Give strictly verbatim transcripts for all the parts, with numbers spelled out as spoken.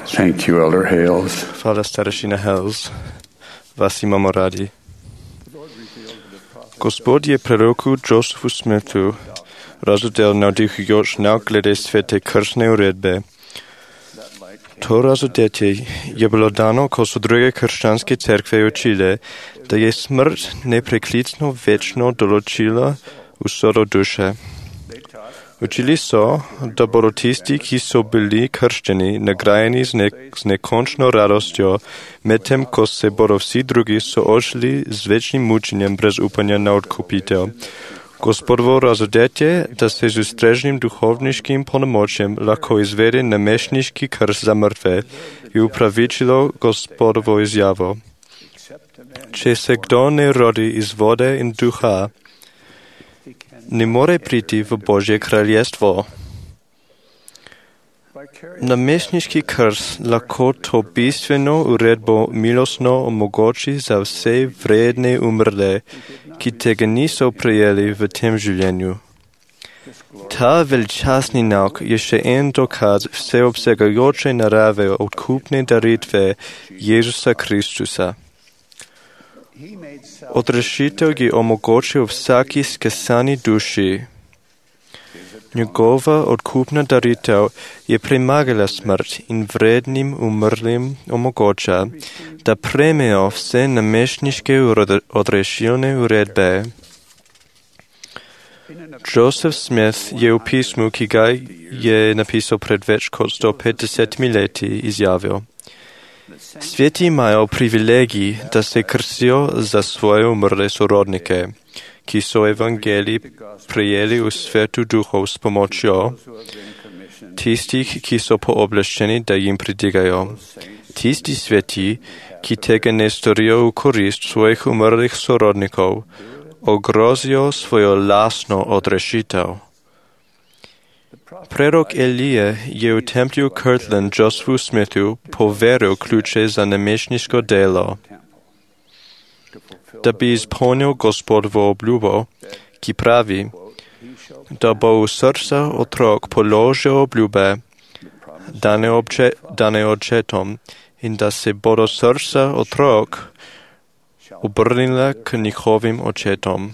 Thank you, Elder Hales. Hvala starešina Hales. Vas imamo radi. Gospod je proroku Josephu Smithu razodel navdihujoč nauk glede svete krstne uredbe. To razodetje je bilo dano, ko so druge krščanske cerkve učile, da je smrt nepreklicno večno določila usodo duše. Učili so, da bodo tisti, ki so bili krščeni, nagrajeni z, ne, z nekončno radostjo, medtem ko se bodo vsi drugi soočili z večnim mučenjem brez upanja na odkupitev. Gospodovo razodetje, da se z ustrežnim duhovniškim polnomočjem lahko izvede namešniški krst za mrtve, je upravičilo Gospodovo izjavo. Če se kdo ne rodi iz vode in duha, ne more priti v Božje kraljestvo. Namestniški krst lahko to bistveno uredbo milostno omogoči za vse vredne umrle, ki tega niso prejeli v tem življenju. Ta veličastni nauk je še en dokaz vseobsegajoče narave odkupne daritve Jezusa Kristusa. Odrešitev je omogočil vsaki skesani duši. Njegova odkupna daritev je premagala smrt in vrednim umrlim omogoča, da prejmejo vse namestniške odrešilne uredbe. Joseph Smith je v pismu, ki ga je napisal pred več kot sto petdesetimi leti, izjavil: Sveti imajo privilegij, da se krstijo za svoje umrle sorodnike, ki so evangelij prejeli v svetu duhov s pomočjo tistih, ki so pooblaščeni, da jim pridigajo. Tisti sveti, ki tega ne storijo v korist svojih umrlih sorodnikov, ogrozijo svojo lastno odrešitev. Prerok Elije je v templju Kirtland Josephu Smithu poveril ključe za namestniško delo, da bi izpolnil Gospodovo obljubo, ki pravi, da bo v srca otrok položil obljube, dane, obče, dane očetom, in da se bodo srca otrok obrnila k njihovim očetom.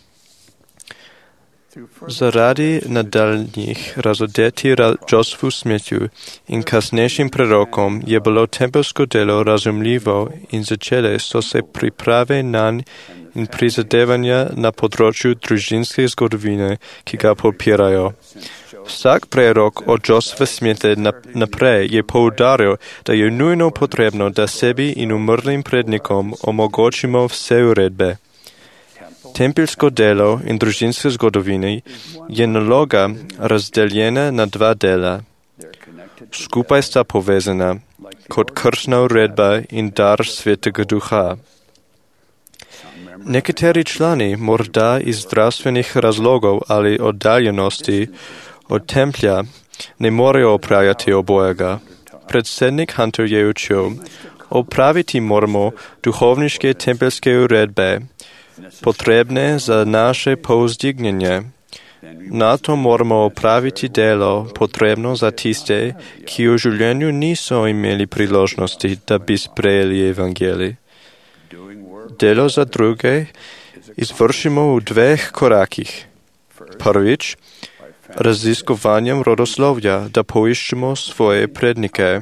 Zaradi nadaljnjih razodetij Josephu Smithu in kasnejšim prerokom je bilo tempelsko delo razumljivo in začele so se priprave nanj in prizadevanja na področju družinske zgodovine, ki ga podpirajo. Vsak prerok od Josepha Smitha naprej je poudaril, da je nujno potrebno, da sebi in umrlim prednikom omogočimo vse uredbe. Tempelsko delo in družinske zgodovine je naloga razdeljena na dva dela. Skupaj sta povezana kot krstna uredba in dar svetega duha. Nekateri člani morda iz zdravstvenih razlogov ali oddaljenosti od templja ne morejo opravljati obojega. Predsednik Hunter je učil, opraviti moramo duhovniške tempelske uredbe, potrebne za naše povzdignjenje. Na to moramo opraviti delo, potrebno za tiste, ki v življenju niso imeli priložnosti, da bi sprejeli evangelij. Delo za druge izvršimo v dveh korakih. Prvič, raziskovanjem rodoslovja, da poiščemo svoje prednike.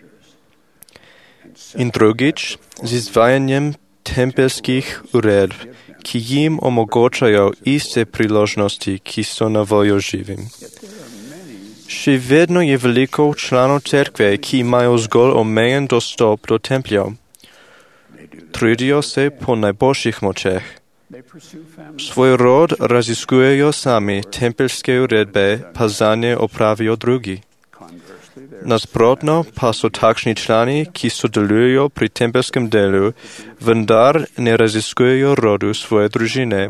In drugič, z izvajanjem tempelskih uredb, ki jim omogočajo iste priložnosti, ki so na voljo živim. Še vedno je veliko članov cerkve, ki imajo zgolj omejen dostop do templjev. Trudijo se po najboljših močeh. Svoj rod raziskujejo sami, tempelske uredbe pa zanje opravijo drugi. Nasprotno pa so takšni člani, ki sodelujo pri tempelskem delu, vendar ne raziskujejo rodu svoje družine.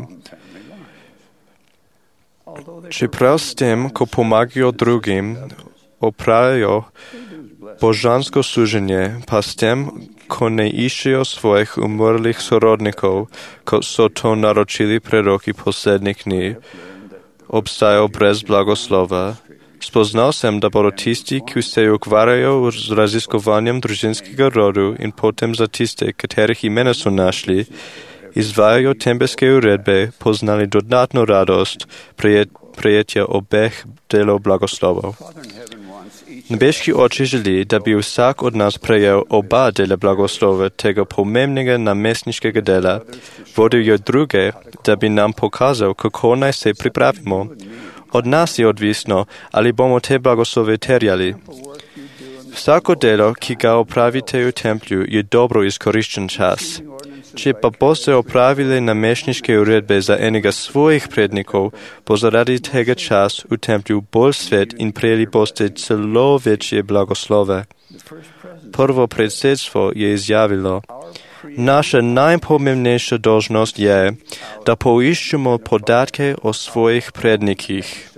Čeprav s tem, ko pomagajo drugim, opravljajo božansko služenje, pa s tem, ko ne iščejo svojih umrlih sorodnikov, kot so to naročili preroki poslednjih dni, obstajajo brez blagoslova Spoznal sem, da bodo tisti, ki se ukvarjajo z raziskovanjem družinskega rodu in potem za tiste, katerih imena so našli, izvajajo tempelske uredbe, poznali dodatno radost prejet, prejetja obeh delov blagoslovov. Nebeški oče želi, da bi vsak od nas prejel oba dele blagoslova tega pomembnega namestniškega dela, vodil je druge, da bi nam pokazal, kako naj se pripravimo. Od nas je odvisno, ali bomo te blagoslove terjali. Vsako delo, ki ga opravite v templju, je dobro izkoriščen čas. Če pa boste opravili namestniške uredbe za enega svojih prednikov, bo zaradi tega čas v templju bolj svet in prejeli boste celo večje blagoslove. Prvo predsedstvo je izjavilo: naša najpomembnejša dolžnost je, da poiščemo podatke o svojih prednikih.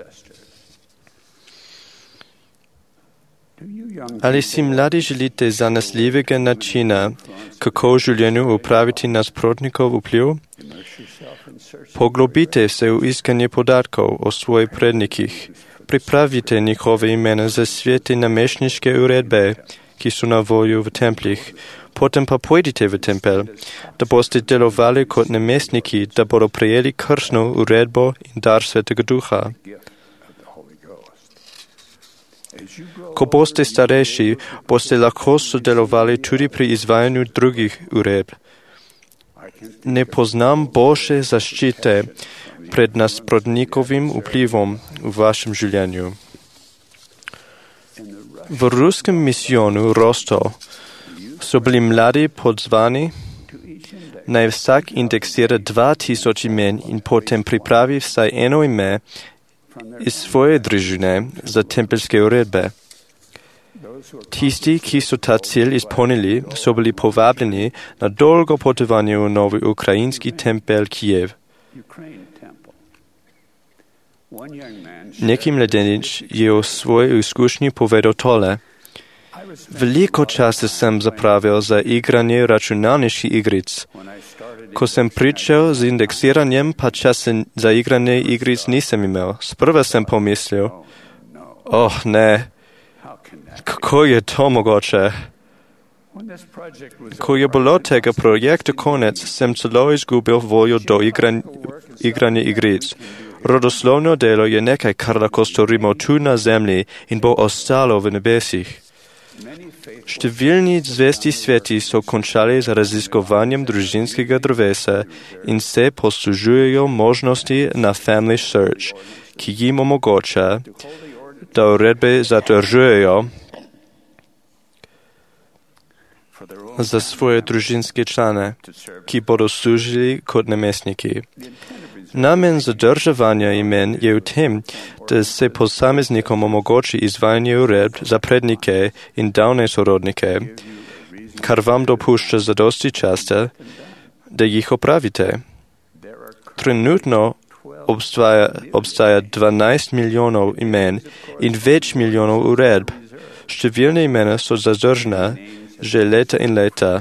Ali si mladi želite zanesljivega načina, kako v življenju upraviti nasprotnikov vpliv? Poglobite se v iskanje podatkov o svojih prednikih. Pripravite njihove imena za svete namestniške uredbe, ki so na voljo v templih. Potem pa pojdite v tempel, da boste delovali kot namestniki, da bodo prejeli krstno uredbo in dar Svetega Duha. Ko boste starejši, boste lahko sodelovali tudi pri izvajanju drugih uredb. Ne poznam boljše zaščite pred nasprotnikovim vplivom v vašem življenju. V ruskem misijonu Rostov so bili mladi pozvani, naj vsak indeksira dva tisoč imen in potem pripravi vsaj eno ime iz svoje družine za tempelske uredbe. Tisti, ki so ta cilj izpolnili, so bili povabljeni na dolgo potovanje v novi ukrajinski tempel Kijev. Neki mladenič je o svoji izkušnji povedal tole: veliko časa sem zapravil za igranje računalniških igric. Ko sem pričal z indeksiranjem, pa časa za igranje igric nisem imel. Sprva sem pomislil: oh ne, kako je to mogoče? Ko je bilo tega projekta konec, sem celo izgubil voljo do igran, igranja igric. Rodoslovno delo je nekaj, kar lahko storimo tu na zemlji in bo ostalo v nebesih. Številni zvesti sveti so končali z raziskovanjem družinskega drevesa in se poslužujejo možnosti na Family Search, ki jim omogoča, da uredbe zadržujejo za svoje družinske člane, ki bodo služili kot namestniki. Namen zadrževanja imen je v tem, da se posameznikom omogoči izvajanje uredb za prednike in davne sorodnike, kar vam dopušča zadosti časa, da jih opravite. Trenutno obstaja, obstaja dvanajst milijonov imen in več milijonov uredb. Številne imena so zadržana že leta in leta.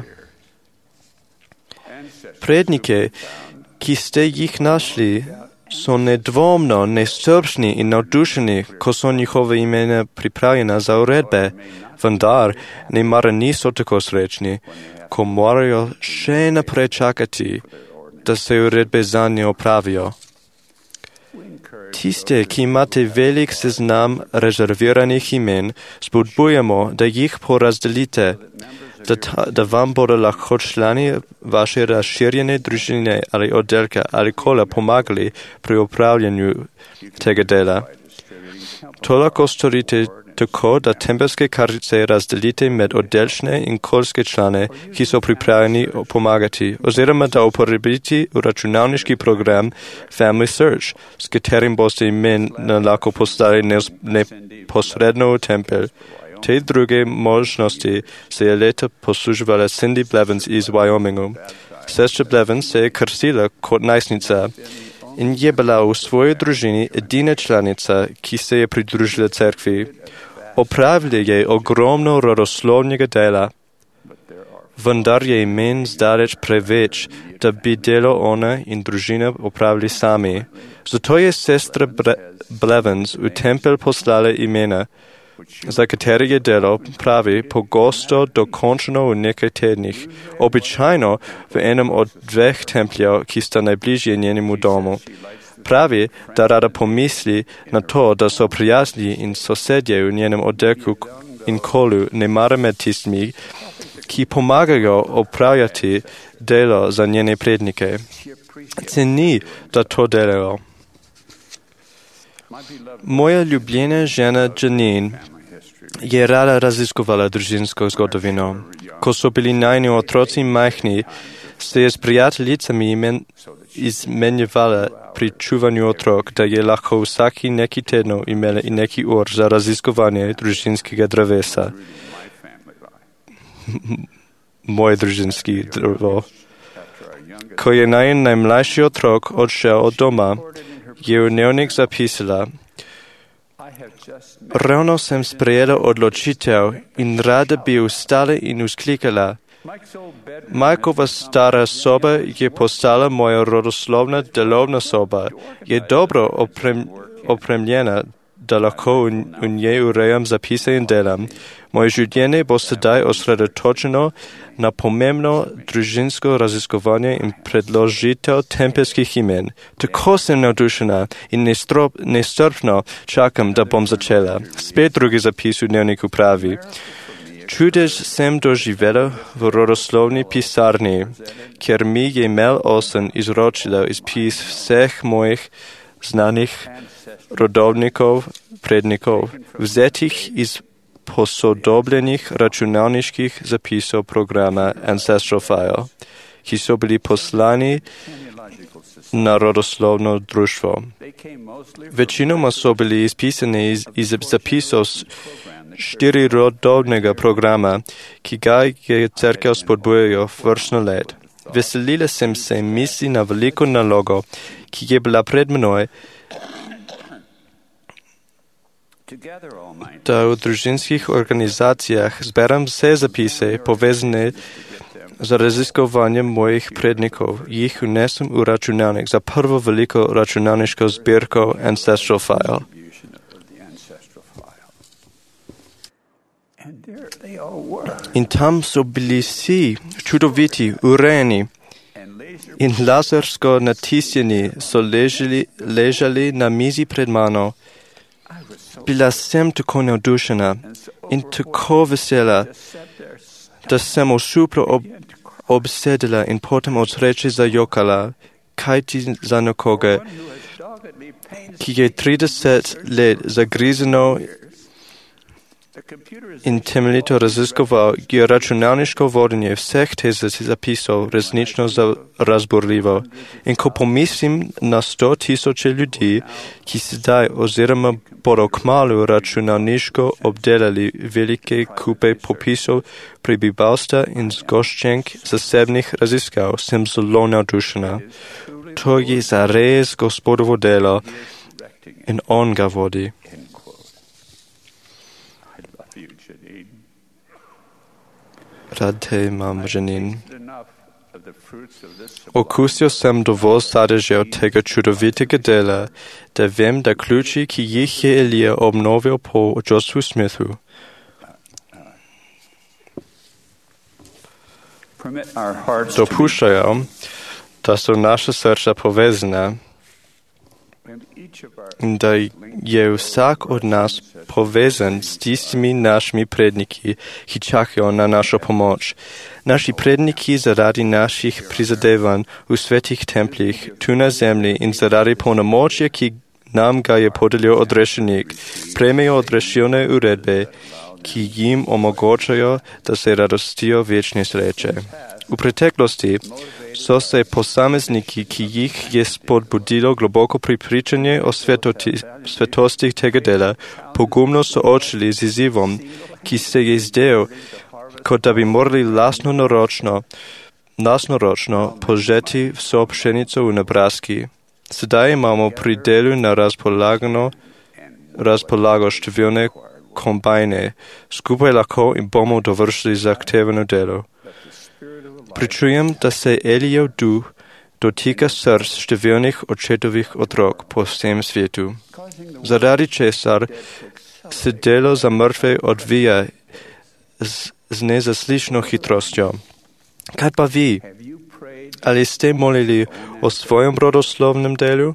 Prednike, ki ste jih našli, so nedvomno nestrpni in navdušeni, ko so njihove imena pripravljena za uredbe, vendar nemara niso tako srečni, ko morajo še naprej čakati, da se uredbe zanje opravijo. Tiste, ki imate velik seznam rezerviranih imen, spodbujamo, da jih porazdelite, da, ta, da vam bodo lahko člani vaše razširjene družine ali oddelka ali kola pomagali pri upravljanju tega dela. To lahko storite tako, da tempelske kartice razdelite med oddelčne in kolske člane, ki so pripravljeni pomagati, oziroma da uporabite računalniški program Family Search, s katerim boste imena lahko poslali neposredno v tempel. Te druge možnosti se je leta posluževala Cindy Blevins iz Wyomingu. Sestra Blevins se je krstila kot najstnica in je bila v svoji družini edina članica, ki se je pridružila cerkvi. Opravili je ogromno rodoslovnega dela, vendar je imen zdaleč preveč, da bi delo ona in družina opravili sami. Zato je sestra Blevins v tempelj poslala imena, za katere je delo, pravi, pogosto dokončano v nekaj tednih, običajno v enem od dveh templjev, ki sta najbližje njenemu domu. Pravi, da rada pomisli na to, da so prijazni in sosedje v njenem oddelku in kolu ne mara med tistimi, ki pomagajo opravljati delo za njene prednike. Ceni, da to delajo. Moja ljubljena žena Janine je rada raziskovala družinsko zgodovino. Ko so bili najni otroci majhni, se je s prijateljicami imen, izmenjevala pri čuvanju otrok, da je lahko vsaki neki tednov imela in neki ur za raziskovanje družinskega drevesa. Moj družinski drevo. Ko je najn najmlajši otrok odšel od doma, je v dnevnik zapisala: Ravno sem sprejela odločitev in rada bi vstala in vzklikala: Majkova stara soba je postala moja rodoslovna delovna soba. Je dobro oprem, opremljena, da lahko v, v njej urejam zapise in delam. Moje življenje bo sedaj osredotočeno na pomembno družinsko raziskovanje in predložitev tempelskih imen. Tako sem navdušena in nestrop, nestrpno čakam, da bom začela. Spet drugi zapis v dnevniku pravi: Čudež sem doživela v rodoslovni pisarni, ker mi je Mel Olsen izročila izpis vseh mojih znanih rodovnikov, prednikov, vzetih iz posodobljenih računalniških zapisov programa Ancestral File, ki so bili poslani na rodoslovno društvo. Večinoma so bili izpisani iz, iz zapisov štirirodovnega programa, ki ga je cerkev spodbujajo vrstno let. Veselila sem se misli na veliko nalogo, ki je bila pred menoj, da v družinskih organizacijah zberam vse zapise povezane z raziskovanjem mojih prednikov, jih vnesem v računalnik za prvo veliko računalniško zbirko Ancestral File. In tam so bili vsi čudoviti, urejeni in lasersko natisnjeni so ležali, ležali na mizi pred mano. Bila sem tako navdušena in tako vesela, da sem osuplo ob, obsedela in potem od sreče zajokala, kajti za nekoga, ki je trideset let zagrizeno in temeljito raziskoval, je računalniško vodenje vseh teh zapisov resnično razburljivo. In ko pomislim na sto tisoče ljudi, ki sedaj oziroma bodo kmalu računalniško obdelali velike kupe popisov prebivalstva in zgoščenk zasebnih raziskav, sem zelo navdušena. To je zares Gospodovo delo in on ga vodi. Rad te imam, Janine. Okusil sem dovolj sadežev tega čudovitega dela, da vem, da ključi, ki jih je Elija obnovil po Josephu Smithu, dopuščajo, da so naša srca povezana in da je vsak od nas povezan s tistimi našimi predniki, ki čakajo na našo pomoč. Naši predniki zaradi naših prizadevanj v svetih templjih tu na zemlji in zaradi polnomočja, ki nam ga je podelil odrešenik, prejmejo odrešilne uredbe, ki jim omogočajo, da se radostijo večne sreče. V preteklosti so se posamezniki, ki jih je spodbudilo globoko prepričanje o svetoti, svetosti tega dela, pogumno soočili z izzivom, ki se je zdel, kot da bi morali lastnoročno, lastnoročno požeti vso pšenico v Nebraski. Sedaj imamo pri delu na razpolagano, razpolago številne kombajne. Skupaj lahko in bomo dovršili zahtevano delo. Pričujem, da se Elijev duh dotika src številnih očetovih otrok po vsem svetu, zaradi česar se delo za mrtve odvija z, z nezaslišno hitrostjo. Kaj pa vi? Ali ste molili o svojem rodoslovnem delu?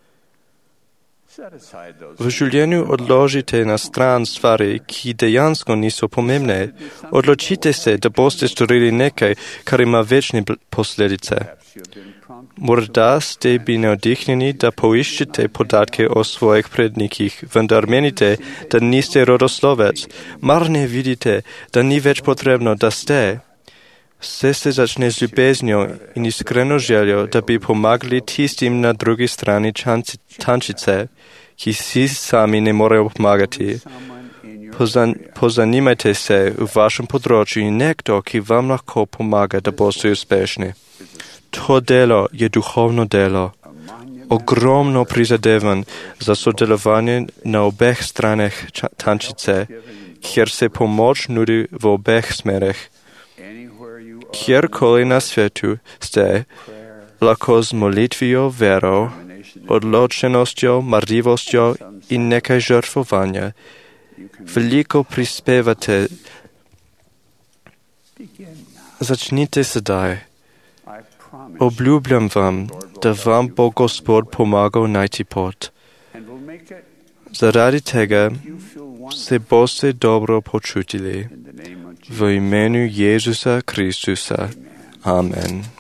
V življenju odložite na stran stvari, ki dejansko niso pomembne. Odločite se, da boste storili nekaj, kar ima večne posledice. Morda ste bili navdihnjeni, da poiščete podatke o svojih prednikih, vendar menite, da niste rodoslovec. Mar ne vidite, da ni več potrebno, da ste? Vse se začne z ljubeznjo in iskreno željo, da bi pomagali tistim na drugi strani čanci, tančice, ki si sami ne morejo pomagati. Pozan, pozanimajte se v vašem področju in nekdo, ki vam lahko pomaga, da boste uspešni. To delo je duhovno delo. Ogromno prizadevanj za sodelovanje na obeh straneh tančice, kjer se pomoč nudi v obeh smereh. Kjerkoli na svetu ste, lahko z molitvijo, vero, odločenostjo, marljivostjo in nekaj žrtvovanja veliko prispevate. Začnite sedaj. Obljubljam vam, da vam bo Gospod pomagal najti pot. Zaradi tega se boste dobro počutili. V imenu Jezusa Kristusa. Amen.